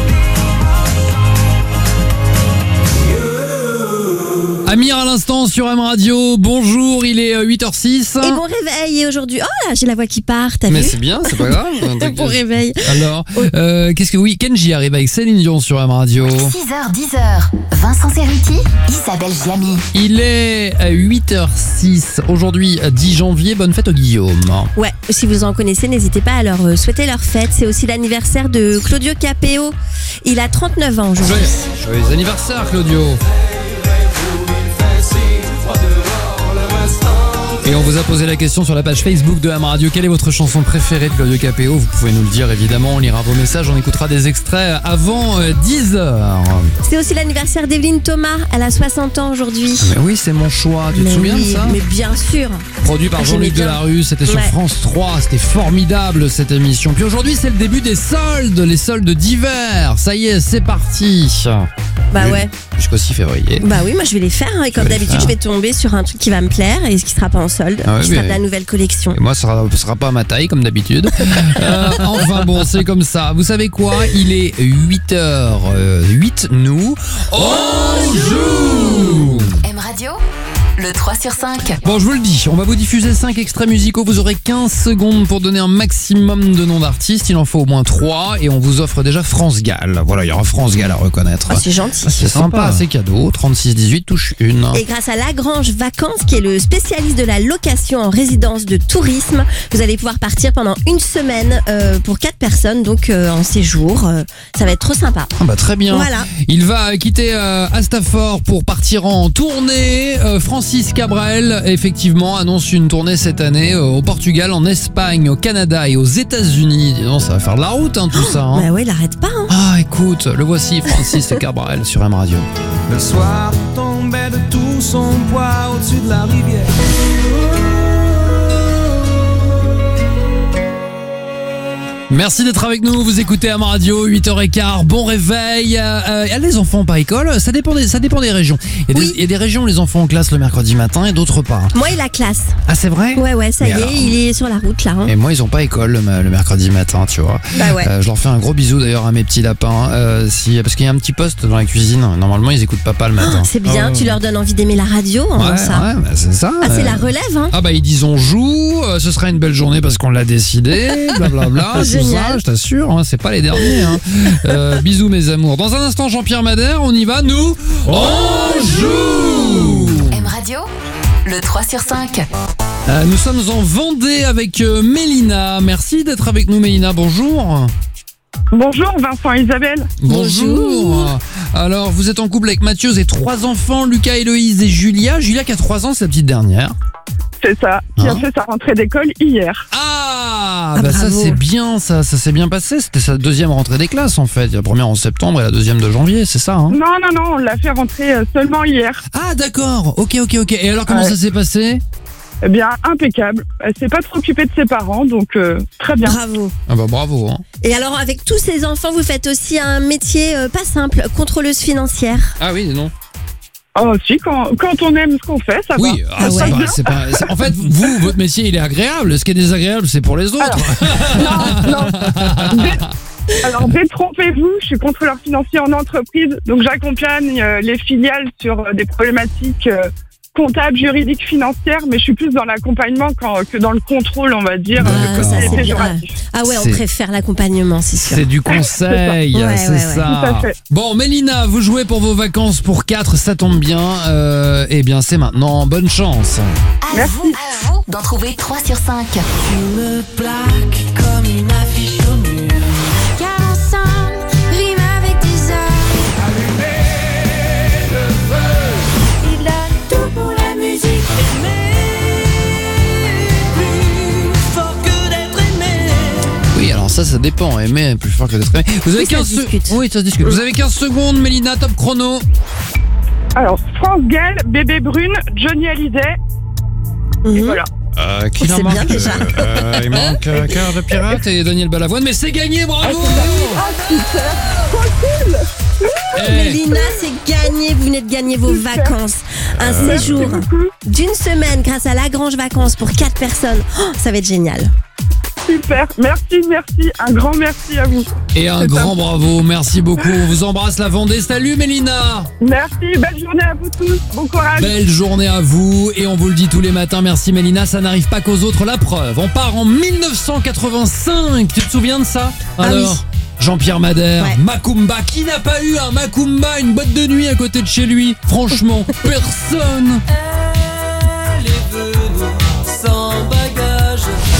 Amir à l'instant sur M Radio. Bonjour, il est 8h06. Et bon réveil, et aujourd'hui, oh là, j'ai la voix qui part, t'as Mais vu? c'est bien, c'est pas grave. Bon réveil. Alors, qu'est-ce que oui, Kenji arrive avec Céline Dion sur M Radio. 6h, 10h, Vincent Cerruti, Isabelle Giamy. Il est à 8h06. Aujourd'hui, 10 janvier. Bonne fête au Guillaume. Ouais, si vous en connaissez, n'hésitez pas à leur souhaiter leur fête. C'est aussi l'anniversaire de Claudio Capéo. Il a 39 ans aujourd'hui. Joyeux anniversaire, Claudio. Et on vous a posé la question sur la page Facebook de M Radio. Quelle est votre chanson préférée de Claudio Capéo? Vous pouvez nous le dire évidemment, on lira vos messages, on écoutera des extraits avant 10h. C'est aussi l'anniversaire d'Evelyne Thomas. Elle a 60 ans aujourd'hui. Mais oui, c'est mon choix, tu te souviens oui, de ça? Mais bien sûr. Produit par J'aimais Jean-Luc bien. Delarue, c'était sur Ouais. France 3, c'était formidable cette émission. Puis aujourd'hui c'est le début des soldes, les soldes d'hiver. Ça y est, c'est parti. Bah ouais. Jusqu'au 6 février. Bah oui, moi je vais les faire. Et comme vais les d'habitude, faire. je vais tomber sur un truc qui va me plaire et ce qui sera pas en solde. Ah ouais, qui sera mais- de la nouvelle collection. Et moi, ce sera pas à ma taille, comme d'habitude. Enfin bon, c'est comme ça. Vous savez quoi? Il est 8h08, nous. On joue! M Radio, le 3 sur 5. Bon, je vous le dis, on va vous diffuser 5 extraits musicaux. Vous aurez 15 secondes pour donner un maximum de noms d'artistes. Il en faut au moins 3. Et on vous offre déjà France Gall. Voilà, il y aura France Gall à reconnaître. Ah, c'est gentil. C'est sympa, c'est cadeau. 36-18, touche 1. Et grâce à Lagrange Vacances, qui est le spécialiste de la location en résidence de tourisme, vous allez pouvoir partir pendant une semaine pour 4 personnes, donc en séjour. Ça va être trop sympa. Ah bah très bien. Voilà. Il va quitter Astafort pour partir en tournée. Francis Cabrel, effectivement, annonce une tournée cette année au Portugal, en Espagne, au Canada et aux États-Unis. Dis donc, ça va faire de la route, hein, tout ça. Hein. Bah ouais, il arrête pas. Hein. Ah, écoute, le voici, Francis Cabrel sur M Radio. Le soir tombait de tout son poids au-dessus de la rivière. Merci d'être avec nous, vous écoutez M Radio, 8h15, bon réveil. Les enfants pas à école, ça dépend des régions. Il y a des régions où les enfants en classe le mercredi matin et d'autres pas. Moi, il a classe. Ah, c'est vrai? Ouais, ça Mais y est, alors- il est sur la route là. Hein. Et moi, ils ont pas école le mercredi matin, tu vois. Bah ouais. Je leur fais un gros bisou d'ailleurs à mes petits lapins. Parce qu'il y a un petit poste dans la cuisine. Normalement, ils écoutent papa le matin. C'est bien, tu leur donnes envie d'aimer la radio, hein, ça. Ouais, bah, c'est ça. Ah, c'est la relève, hein. Ah bah ils disent on joue, ce sera une belle journée parce qu'on l'a décidé, blablabla, tout ça, Génial. je t'assure, hein, c'est pas les derniers. Hein. Bisous mes amours. Dans un instant, Jean-Pierre Madère, on y va, nous, on joue. M Radio, le 3 sur 5. Nous sommes en Vendée avec Mélina. Merci d'être avec nous Mélina, bonjour. Bonjour Vincent et Isabelle. Bonjour. Alors, vous êtes en couple avec Mathieu et 3 enfants, Lucas, Héloïse et Julia. Julia qui a 3 ans, c'est la petite dernière. C'est ça, qui a Hein fait sa rentrée d'école hier. Ah, Ah, bah ça bravo. c'est bien, ça s'est bien passé. C'était sa deuxième rentrée des classes en fait. Il y a la première en septembre et la deuxième de janvier, c'est ça hein? Non, on l'a fait rentrer seulement hier. Ah d'accord, ok. Et alors comment Ouais. ça s'est passé? Eh bien, impeccable. Elle s'est pas trop occupée de ses parents, donc très bien. Bravo. Ah bah bravo. Hein. Et alors, avec tous ces enfants, vous faites aussi un métier pas simple, contrôleuse financière. Ah oui, non. Oh si, quand on aime ce qu'on fait, ça Oui, va. ah, ouais. en fait, vous, votre métier il est agréable. Ce qui est désagréable, c'est pour les autres. Alors, détrompez-vous, je suis contrôleur financier en entreprise, donc j'accompagne les filiales sur des problématiques comptables, juridiques, financières, mais je suis plus dans l'accompagnement que dans le contrôle, on va dire. D'accord. ça, c'est bien. péjoratif. Ah ouais, on C'est- préfère l'accompagnement, c'est sûr. C'est du conseil, Ouais, c'est ouais, ça. Tout à fait. Bon, Mélina, vous jouez pour vos vacances pour 4, ça tombe bien. Eh bien, c'est maintenant. Bonne chance. À vous d'en trouver 3 sur 5. Tu me plaques comme une affiche au mur. Car ensemble, rime avec des heures. Il a tout pour la musique. Plus fort que d'être aimé. Oui, alors ça dépend. Aimer est plus fort que d'être aimé. Vous avez Oui, ça 15 se discute. Oui, ça se discute. Vous avez 15 secondes, Mélina, top chrono. Alors, France Gall, Bébé Brune, Johnny Hallyday, et Mhm. voilà. Qui C'est en bien manque déjà. Il manque Cœur de Pirate et Daniel Balavoine, mais c'est gagné, bravo. Mélina, c'est gagné. Vous venez de gagner vos vacances. Un séjour d'une semaine grâce à Lagrange Vacances pour 4 personnes. Oh, ça va être génial. Super. Merci. Un grand merci à vous. Et un grand bravo, merci beaucoup. On vous embrasse la Vendée. Salut Mélina. Merci. Belle journée à vous tous. Bon courage. Belle journée à vous. Et on vous le dit tous les matins, merci Mélina. Ça n'arrive pas qu'aux autres, la preuve. On part en 1985. Tu te souviens de ça? Alors, oui. Jean-Pierre Madère, Ouais. Macumba. Qui n'a pas eu un Macumba, une boîte de nuit à côté de chez lui? Franchement, personne. Elle est venue sans bagage.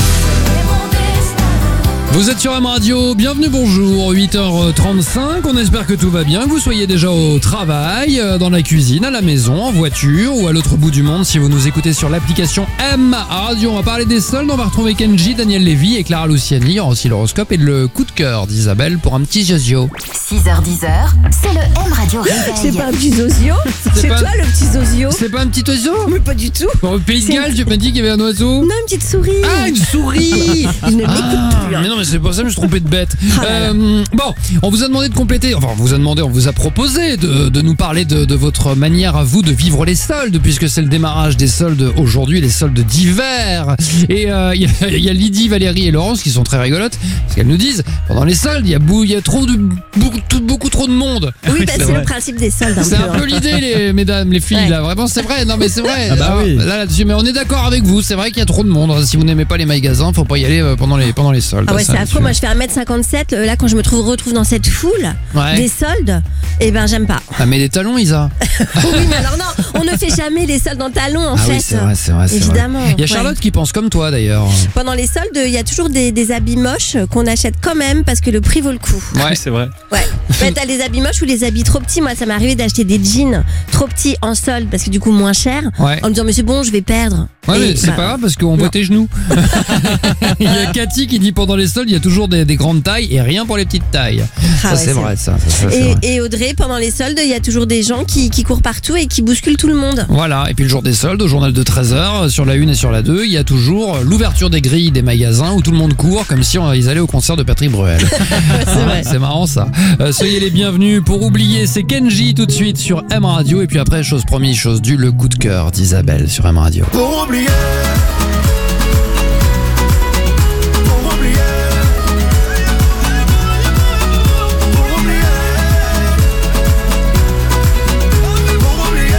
Vous êtes sur M Radio, bienvenue, bonjour, 8h35, on espère que tout va bien, que vous soyez déjà au travail, dans la cuisine, à la maison, en voiture ou à l'autre bout du monde si vous nous écoutez sur l'application M Radio. On va parler des soldes, on va retrouver Kenji, Daniel Lévy et Clara Luciani, il y aura aussi l'horoscope et le coup de cœur d'Isabelle pour un petit zozio. 6h10, c'est le M Radio Réveil. C'est pas un petit zozio? C'est pas- toi le petit zozio? C'est pas un petit oiseau? Mais pas du tout. Au Pays de Galles, tu m'as dit qu'il y avait un oiseau? Non, une petite souris. Ah, une souris. Je ne m'écoute plus. Mais non, mais c'est pas ça, je me suis trompé de bête. Ah là là. Bon, on vous a demandé de compléter, enfin on vous a proposé de nous parler de votre manière à vous de vivre les soldes, puisque c'est le démarrage des soldes aujourd'hui, les soldes d'hiver. Et il y a Lydie, Valérie et Laurence qui sont très rigolotes, parce qu'elles nous disent, pendant les soldes, il y a beaucoup trop de monde. Oui, bah, c'est vrai. le principe des soldes. C'est un peu l'idée, mesdames, les filles, Ouais. là. Vraiment, c'est vrai. Non, mais c'est vrai. Ah bah oui. Là-dessus, mais on est d'accord avec vous. C'est vrai qu'il y a trop de monde. Si vous n'aimez pas les magasins, faut pas y aller pendant les soldes. Ah ouais, Ça, c'est affreux. Moi, je fais 1m57. Là, quand je me retrouve dans cette foule Ouais. des soldes, eh ben, j'aime pas. Ah, mais des talons, Isa. Oui, mais alors non, on ne fait jamais les soldes en talons, en Ah fait. oui, c'est vrai, c'est vrai. Évidemment. Il y a Ouais. Charlotte qui pense comme toi, d'ailleurs. Pendant les soldes, il y a toujours des habits moches qu'on achète quand même parce que le prix vaut le coup. Ouais. C'est vrai. Ouais. Ouais, t'as les habits moches ou les habits trop petits. Moi, ça m'est arrivé d'acheter des jeans trop petits en solde parce que du coup moins cher. Ouais. En me disant mais c'est bon, je vais perdre. Ouais, Et mais c'est bah, pas grave parce qu'on voit tes genoux. Il y a Cathy qui dit pendant les soldes, il y a toujours des grandes tailles et rien pour les petites tailles. Ah Ça, ouais, c'est c'est vrai, ça. C'est vrai. Et Audrey, pendant les soldes, il y a toujours des gens qui courent partout et qui bousculent tout le monde. Voilà, et puis le jour des soldes, au journal de 13h, sur la 1 et sur la 2, il y a toujours l'ouverture des grilles des magasins où tout le monde court comme si ils allaient au concert de Patrick Bruel. vrai. C'est marrant ça. Soyez les bienvenus pour oublier, c'est Kenji tout de suite sur M Radio. Et puis après, chose promise, chose due, le coup de cœur d'Isabelle sur M Radio. Pour oublier. Pour oublier. Pour oublier. Pour oublier.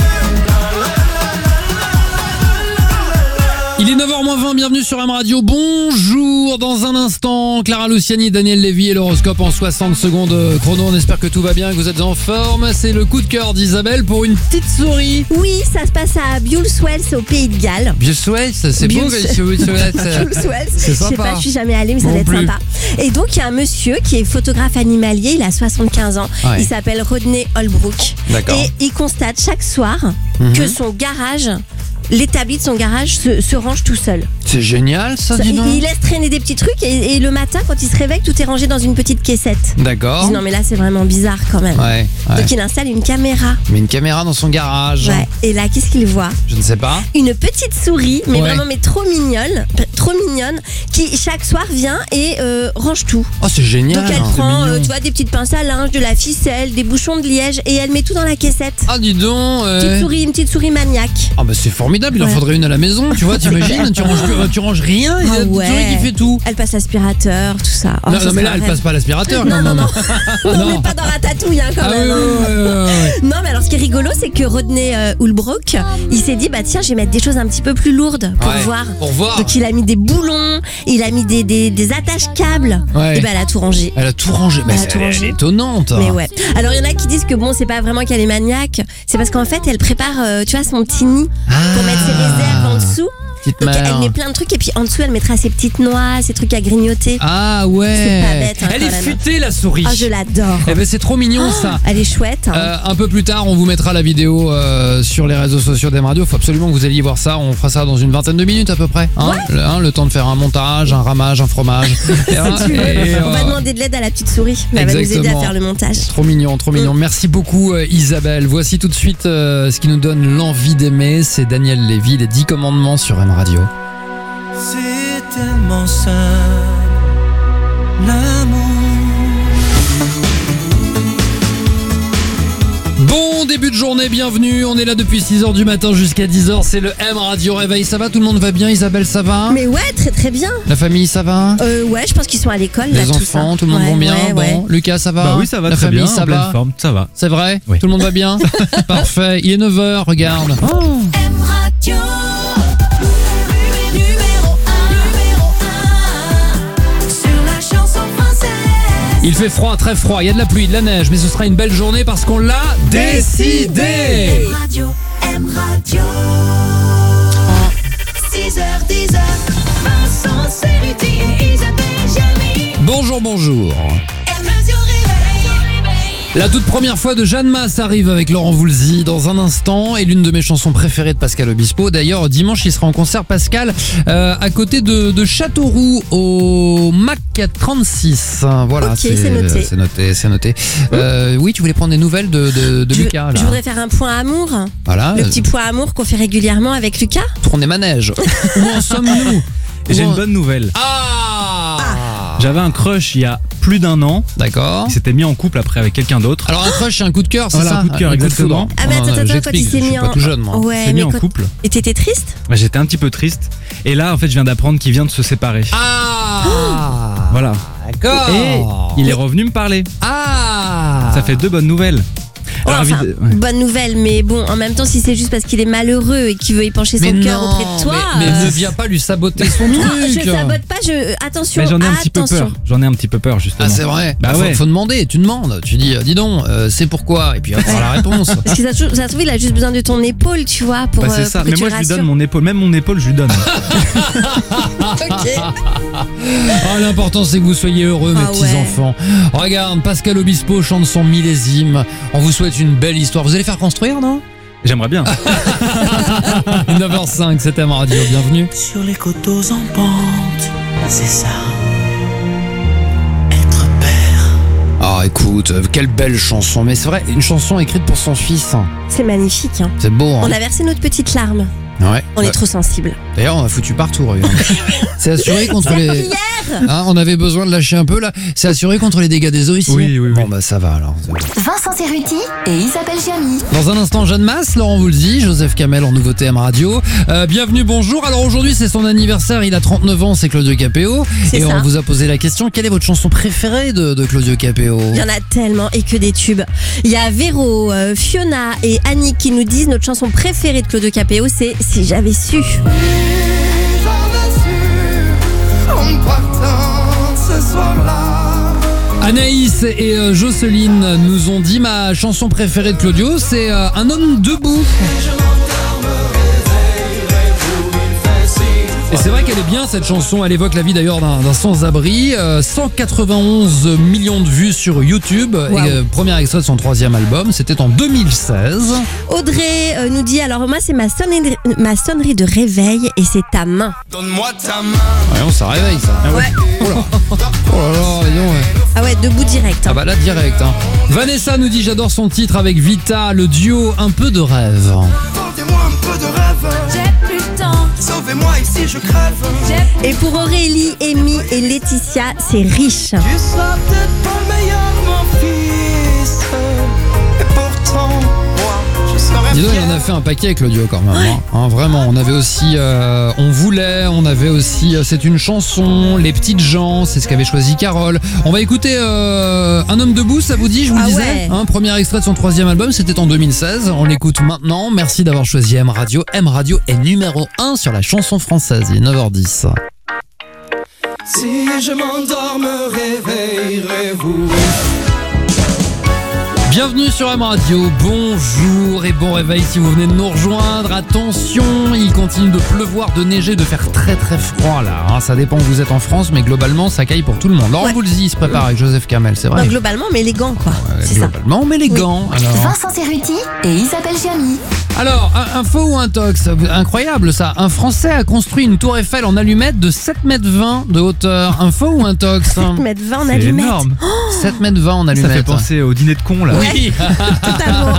Il est 9h20, bienvenue sur M Radio. Bonjour, dans un instant, Clara Luciani, Daniel Lévy et l'horoscope en 60 secondes chrono. On espère que tout va bien, que vous êtes en forme. C'est le coup de cœur d'Isabelle pour une petite souris. Oui, ça se passe à Bulswell, c'est au Pays de Galles. Bien souhaite, c'est beau. Bulswell, C'est je sais sympa. pas, je suis jamais allée, mais ça Non doit être plus. sympa. Et donc, il y a un monsieur qui est photographe animalier, il a 75 ans. Ouais. Il s'appelle Rodney Holbrook. D'accord. Et il constate chaque soir Mhm. que son garage, l'établi de son garage se range tout seul. C'est génial ça, Ça, dis donc. il laisse traîner des petits trucs et le matin, quand il se réveille, tout est rangé dans une petite caissette. Il D'accord. dit, non mais là c'est vraiment bizarre quand même. Ouais, ouais. Donc il installe une caméra. Mais une caméra dans son garage. Ouais. Et là, qu'est-ce qu'il voit? Je ne sais pas. Une petite souris, mais Ouais. vraiment mais trop mignonne, qui chaque soir vient et range tout. Oh, c'est génial. Donc elle C'est prend, mignon. tu vois, des petites pinces à linge, de la ficelle, des bouchons de liège et elle met tout dans la caissette. Ah, dis donc. Une petite souris maniaque. Ah bah c'est formidable, il en Ouais. faudrait une à la maison, tu vois, t'imagines, tu ranges rien, il y a Ah une petite ouais. souris qui fait tout. Elle passe l'aspirateur, tout ça. Oh, non, ça non, mais serait là un elle rêve. passe pas l'aspirateur Non, quand non, même. non. Ah, On n'est pas dans Ratatouille hein, quand Ah même. oui, hein. ouais. Non, mais alors ce qui est rigolo, c'est que Rodney Holbrook, il s'est dit, bah tiens, je vais mettre des choses un petit peu plus lourdes pour Ouais, voir. Pour voir. Donc il a mis des boulons, il a mis des attaches câbles. Ouais. Et ben elle a tout rangé. Elle a tout rangé, mais Elle a c'est tout rangé. elle est étonnante. Mais ouais. Alors il y en a qui disent que bon, c'est pas vraiment qu'elle est maniaque, c'est parce qu'en fait elle prépare, tu vois, son petit nid pour mettre ses réserves en dessous. Petite Donc mère. elle met plein de trucs et puis en dessous elle mettra ses petites noix, ses trucs à grignoter. Ah ouais. C'est pas bête, hein, Elle quand est même. futée la souris. Ah, je l'adore. Eh ben c'est trop mignon ça. Elle est chouette. Hein. Un peu plus tard, on vous mettra la vidéo sur les réseaux sociaux d'M Radio. Faut absolument que vous alliez voir ça. On fera ça dans une vingtaine de minutes à peu près. Hein. Le temps de faire un montage, un ramage, un fromage. Et, hein, Si tu veux. et, On va demander de l'aide à la petite souris. Elle va nous aider à Exactement. faire le montage. Trop mignon, trop mignon. Merci beaucoup Isabelle. Voici tout de suite ce qui nous donne l'envie d'aimer. C'est Daniel Lévy, les 10 commandements sur M Radio. C'est tellement simple, l'amour. Bon début de journée, bienvenue. On est là depuis 6h du matin jusqu'à 10h. C'est le M Radio Réveil. Ça va? Tout le monde va bien? Isabelle, ça va? Mais ouais, très très bien. La famille, ça va? Ouais, je pense qu'ils sont à l'école. là, Les tous, enfants, hein. tout le monde Ouais, vont bien? ouais, Bon, ouais. Lucas, ça va? Bah oui, ça va La très famille, bien, ça en pleine va? forme, ça va. C'est vrai? Oui. Tout le monde va bien? Parfait. Il est 9h, regarde. M Radio. Numéro 1 sur la chanson française. Il fait froid, très froid. Il y a de la pluie, de la neige, mais ce sera une belle journée parce qu'on l'a décidé. M Radio, M Radio. 6h, 10h. Vincent Cerruti et Isabelle Jamy. Bonjour, bonjour. M Radio Réveil. La toute première fois de Jeanne Masse arrive avec Laurent Voulzy dans un instant et l'une de mes chansons préférées de Pascal Obispo. D'ailleurs, dimanche, il sera en concert, Pascal, à côté de Châteauroux au MAC 36. Voilà, Ok, c'est noté. C'est noté. Oui, tu voulais prendre des nouvelles de Lucas, là. Je voudrais faire un point amour. Voilà, Le petit point amour qu'on fait régulièrement avec Lucas. tournée manège. Où en sommes-nous? Et j'ai une bonne nouvelle. Ah, J'avais un crush il y a plus d'1 an. D'accord. Il s'était mis en couple après avec quelqu'un d'autre. Alors un crush, c'est un coup de cœur, c'est Voilà, ça? un coup de cœur, exactement. foudre. Ah, mais attends, quand J'explique, il s'est je suis mis pas en. tout jeune, moi. Il Ouais, s'est mis mais en quand- couple. Et t'étais triste? Bah, j'étais un petit peu triste. Et là, en fait, je viens d'apprendre qu'il vient de se séparer. Ah, Voilà. d'accord. Et il est revenu me parler. Ah, Ça fait 2 bonnes nouvelles. Ouais, Alors, enfin, ouais. bonne nouvelle, mais bon, en même temps, si c'est juste parce qu'il est malheureux et qu'il veut épancher son mais cœur non, auprès de toi. mais ne viens pas lui saboter son Non, truc. je sabote pas, attention, Mais j'en ai un petit peu attention. peur. J'en ai un petit peu peur, justement. Ah, c'est vrai. Bah ouais. Faut demander. Tu demandes. Tu dis, dis donc, c'est pourquoi? Et puis après la réponse. Parce que ça se trouve, il a juste besoin de ton épaule, tu vois, pour, Bah, c'est ça. pour que Mais tu moi, le je lui donne rassures. mon épaule. Même mon épaule, je lui donne. Ok. Ah, l'important c'est que vous soyez heureux, mes Ah petits ouais. enfants. Regarde, Pascal Obispo chante son millésime. On vous souhaite une belle histoire. Vous allez faire construire, non? J'aimerais bien. 9h05, c'est M Radio. Bienvenue. Sur les coteaux en pente, c'est ça. Être père. Ah, écoute, quelle belle chanson. Mais c'est vrai, une chanson écrite pour son fils. C'est magnifique. Hein. C'est beau, hein? On a versé notre petite larme. Ouais. On est trop sensible. D'ailleurs, on a foutu partout, regarde. C'est assuré contre les. Hein, on avait besoin de lâcher un peu là. C'est assuré contre les dégâts des eaux ici. Oui, oui, oui. Bon, bah ça va alors. Vincent Cerruti et Isabelle Jamy. Dans un instant, Jeanne Masse, Laurent Voulzy, Joseph Kamel en nouveauté M Radio. Bienvenue, bonjour. Alors aujourd'hui, c'est son anniversaire. Il a 39 ans, c'est Claudio Capéo. C'est Et ça. on vous a posé la question quelle est votre chanson préférée de Claudio Capéo? Il y en a tellement et que des tubes. Il y a Véro, Fiona et Annick qui nous disent notre chanson préférée de Claudio Capéo, c'est Si j'avais su. En partant ce soir-là. Anaïs et Jocelyne nous ont dit ma chanson préférée de Claudio, c'est Un homme debout. Et c'est vrai qu'elle est bien cette chanson, elle évoque la vie d'ailleurs d'un sans-abri. 191 millions de vues sur YouTube. Wow. Et premier extrait de son 3e album, c'était en 2016. Audrey nous dit alors moi c'est ma sonnerie de réveil et c'est ta main. Donne-moi ta main. Ouais, ça réveille ça. Ouais. Oh là, oh là là, dis donc, ouais. Ah ouais, debout direct. hein. Ah bah là direct. Hein. Vanessa nous dit j'adore son titre avec Vita, le duo Un peu de rêve. Portez-moi un peu de rêve. J'ai plus le temps. Sauvez-moi ici, je crève. Et pour Aurélie, Amy et Laetitia, c'est riche. Tu seras peut-être pas le meilleur, mon fils. Et pourtant, moi, je serai Dis donc, il fier. en a fait un paquet Claudio quand même. Hein, vraiment, on avait aussi On voulait, on avait aussi C'est une chanson, Les petites gens, c'est ce qu'avait choisi Carole. On va écouter Un homme debout, ça vous dit, je vous le Ah disais. ouais. Hein, premier extrait de son 3e album, c'était en 2016. On l'écoute maintenant. Merci d'avoir choisi M Radio. M Radio est numéro 1 sur la chanson française. Il est 9h10. Si je m'endors, me réveillerez-vous. Bienvenue sur M Radio, bonjour et bon réveil si vous venez de nous rejoindre. Attention, il continue de pleuvoir, de neiger, de faire très très froid là. Hein, ça dépend où vous êtes en France, mais globalement ça caille pour tout le monde. Laurent Ouais. Voulzy se prépare avec Joseph Kamel, c'est vrai. Non, globalement, mais élégant quoi. Ouais, c'est ça. globalement, mais élégant. Alors, Vincent Cerruti et Isabelle Jamy. Alors, info ou intox? Incroyable ça. Un Français a construit une tour Eiffel en allumettes de 7,20 m de hauteur. Info ou intox? 7,20 m en C'est allumettes. énorme. 7,20 m en allumettes. Ça fait penser au dîner de con là. Oui. Totalement.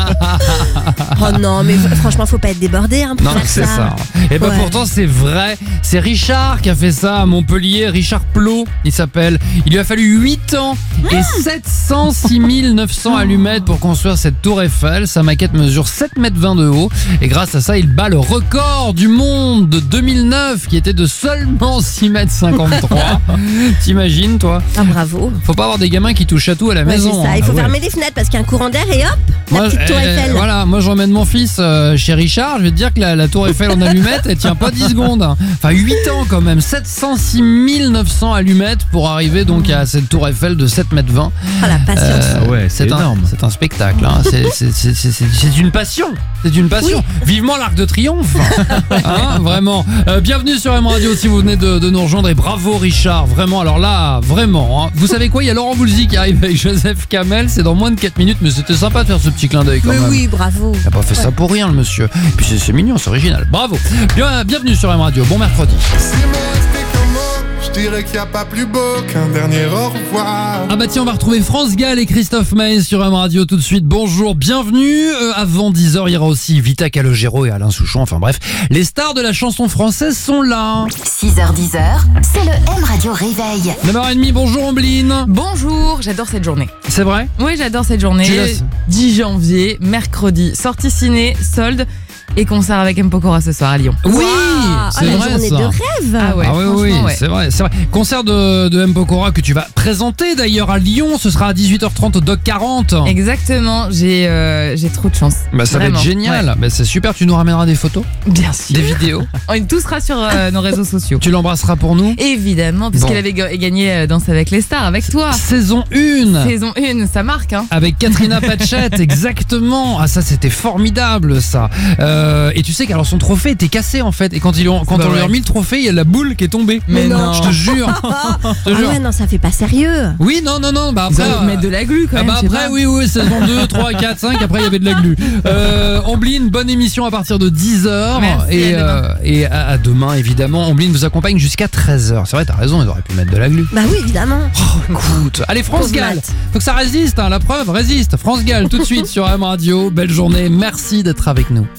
Oh non, mais franchement, faut pas être débordé pour Non, faire c'est ça. Et ben Ouais. pourtant c'est vrai. C'est Richard qui a fait ça à Montpellier. Richard Plot, il s'appelle. Il lui a fallu 8 ans et 706 900 allumettes pour construire cette tour Eiffel. Sa maquette mesure 7,20 m de haut. Et grâce à ça, il bat le record du monde de 2009 qui était de seulement 6,53 m. T'imagines, toi? Ah, bravo. Faut pas avoir des gamins qui touchent à tout à la Ouais, maison. c'est ça. hein. Il faut Ah ouais. fermer les fenêtres parce qu'il y a un courant d'air et hop, la petite tour Eiffel. Voilà, moi j'emmène mon fils chez Richard, je vais te dire que la tour Eiffel en allumettes, elle tient pas 10 secondes. Enfin 8 ans quand même, 706 900 allumettes pour arriver donc à cette tour Eiffel de 7,20 m. Ah, la patience. Ah ouais, c'est énorme. C'est un spectacle, hein. C'est une passion. C'est une passion. Vivement l'Arc de Triomphe. Hein, vraiment. Bienvenue sur M Radio si vous venez de nous rejoindre et bravo Richard. Vraiment, alors là, vraiment. Hein. Vous savez quoi, il y a Laurent Voulzy qui arrive avec Joseph Kamel. C'est dans moins de 4 minutes, mais c'était sympa de faire ce petit clin d'œil quand Mais même. oui, bravo. Il a pas fait ça pour rien le monsieur. Et puis c'est mignon, c'est original. Bravo. Bienvenue sur M Radio. Bon mercredi. Si me restait qu'un mot, je dirais qu'il n'y a pas plus beau qu'un dernier au revoir. Ah bah tiens, on va retrouver France Gall et Christophe Maé sur M Radio tout de suite. Bonjour, bienvenue. Avant 10h, il y aura aussi Vita Calogero et Alain Souchon. Enfin bref, les stars de la chanson française sont là. 6h10, c'est le M Radio Réveil. 9h30, bonjour Ombline. Bonjour, j'adore cette journée. C'est vrai? Oui, j'adore cette journée. Tu laisses 10 janvier, mercredi, sortie ciné, solde et concert avec M. Pokora ce soir à Lyon. Oui, Ah, c'est la vrai journée ça. de rêve. Ah ouais, ah oui, franchement, ouais. c'est vrai. Concert de M. Pokora que tu vas présenter d'ailleurs à Lyon. Ce sera à 18h30 au Doc 40. Exactement, j'ai trop de chance. Bah ça Vraiment, va être génial. ouais. Bah, c'est super, tu nous ramèneras des photos, Bien sûr. des vidéos. Tout sera sur nos réseaux sociaux. Tu l'embrasseras pour nous. Évidemment, puisqu'elle avait gagné Danse avec les stars avec toi. Saison 1. Saison 1, ça marque, hein. Avec Katrina Patchett, exactement. Ah ça c'était formidable ça. Et tu sais qu'alors son trophée était cassé en fait. Et quand on lui a remis le trophée, il y a la boule qui est tombée. Mais non. Je te jure. Je te Ah jure. ouais, non, ça fait pas sérieux. Oui, non. Bah Vous après, allez mettre de la glu quand ah même. bah je sais après, pas. oui, saison 2, 3, 4, 5, après il y avait de la glu. Ombline, bonne émission à partir de 10h. Merci, et à demain. et à demain évidemment. Ombline vous accompagne jusqu'à 13h. C'est vrai, t'as raison, ils auraient pu mettre de la glu. Bah oui, évidemment. Écoute, allez France Pauvre Gall. Matt. Faut que ça résiste, hein, la preuve, résiste. France Gall tout de suite sur M Radio. Belle journée, merci d'être avec nous.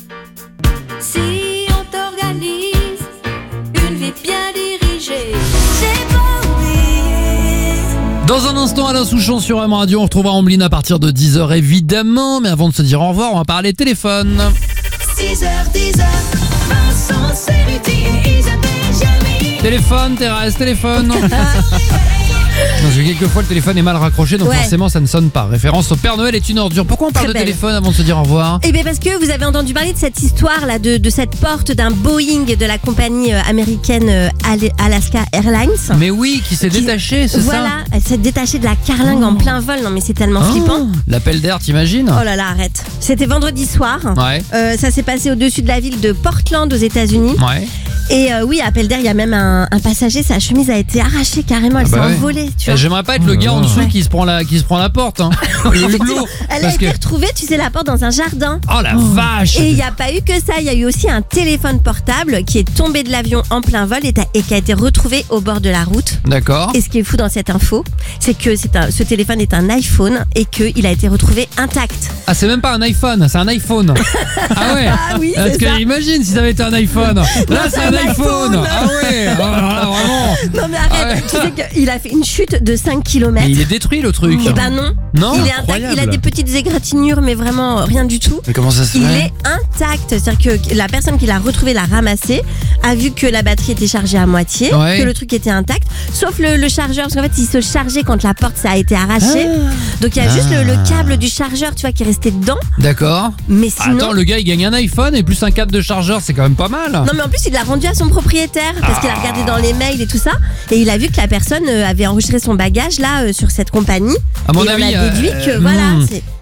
Si on t'organise une vie bien dirigée, c'est pas oublier. Dans un instant, Alain Souchon sur M Radio, on retrouvera Ombline à partir de 10h évidemment. Mais avant de se dire au revoir, on va parler téléphone. 6h, 10h, Vincent Cerruti et Isabelle Jamie. Téléphone, Thérèse, téléphone. Non, parce que quelquefois le téléphone est mal raccroché, donc Ouais. forcément ça ne sonne pas. Référence au Père Noël est une ordure. Pourquoi on parle Très de belle. téléphone avant de se dire au revoir? Eh bien parce que vous avez entendu parler de cette histoire là de cette porte d'un Boeing de la compagnie américaine Alaska Airlines. Mais oui, qui s'est détaché, c'est Voilà, elle s'est détachée de la carlingue en plein vol. Non mais c'est tellement ça? flippant. L'appel d'air, t'imagines? Oh là là, arrête. C'était vendredi soir. Ouais, Ça s'est passé au-dessus de la ville de Portland aux États-Unis. ouais. Et oui, appel d'air, il y a même un passager, sa chemise a été arrachée carrément, elle Ah bah s'est ouais. envolée. Tu Eh, vois. J'aimerais pas être le gars en dessous Ouais. qui se prend la porte. Hein. Le hublot. Elle a Parce été que... retrouvée, tu sais, la porte dans un jardin. Oh la vache! Et il n'y a pas eu que ça, il y a eu aussi un téléphone portable qui est tombé de l'avion en plein vol et qui a été retrouvé au bord de la route. D'accord. Et ce qui est fou dans cette info, c'est que ce téléphone est un iPhone et qu'il a été retrouvé intact. Ah, c'est même pas un iPhone, c'est un iPhone. Ah ouais. Ah oui, Parce c'est que ça. imagine si ça avait été un iPhone. Là, c'est un iPhone. Ah ouais. Ah, vraiment. Non mais arrête, Ah ouais. tu sais qu'il a fait une chute de 5 km. Mais il est détruit le truc. Eh ben non, Non. il est intact, il a des petites égratignures mais vraiment rien du tout. Mais comment ça se Il fait? est intact, c'est-à-dire que la personne qui l'a retrouvé l'a ramassé, a vu que la batterie était chargée à moitié, Ouais. que le truc était intact, sauf le chargeur, parce qu'en fait il se chargeait quand la porte ça a été arrachée. Donc il y a juste le câble du chargeur, tu vois, qui est resté dedans, D'accord. mais sinon... Attends, le gars il gagne un iPhone et plus un câble de chargeur, c'est quand même pas mal. Non mais en plus il l'a rendu à son propriétaire parce qu'il a regardé dans les mails et tout ça et il a vu que la personne avait enregistré son bagage là sur cette compagnie. À mon et avis, on a déduit que voilà,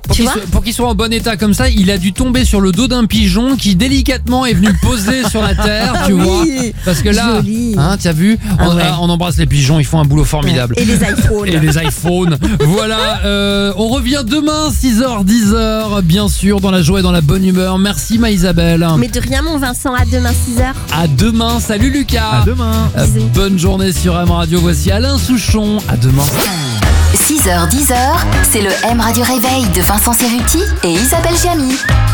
Tu vois Pour qu'il soit en bon état comme ça, il a dû tomber sur le dos d'un pigeon qui délicatement est venu poser sur la terre, tu vois. Parce que là, Joli. hein, tu as vu, on embrasse les pigeons, ils font un boulot formidable. Et les iPhones. Et les iPhones. Voilà, on revient demain 6h 10h bien sûr dans la joie et dans la bonne humeur. Merci Isabelle. Mais de rien mon Vincent, à demain 6h. À demain, salut Lucas. À demain. Bisous. Bonne journée sur M Radio, voici Alain Souchon. À demain. 6h, 10h, c'est le M Radio Réveil de Vincent Cerruti et Isabelle Giamy.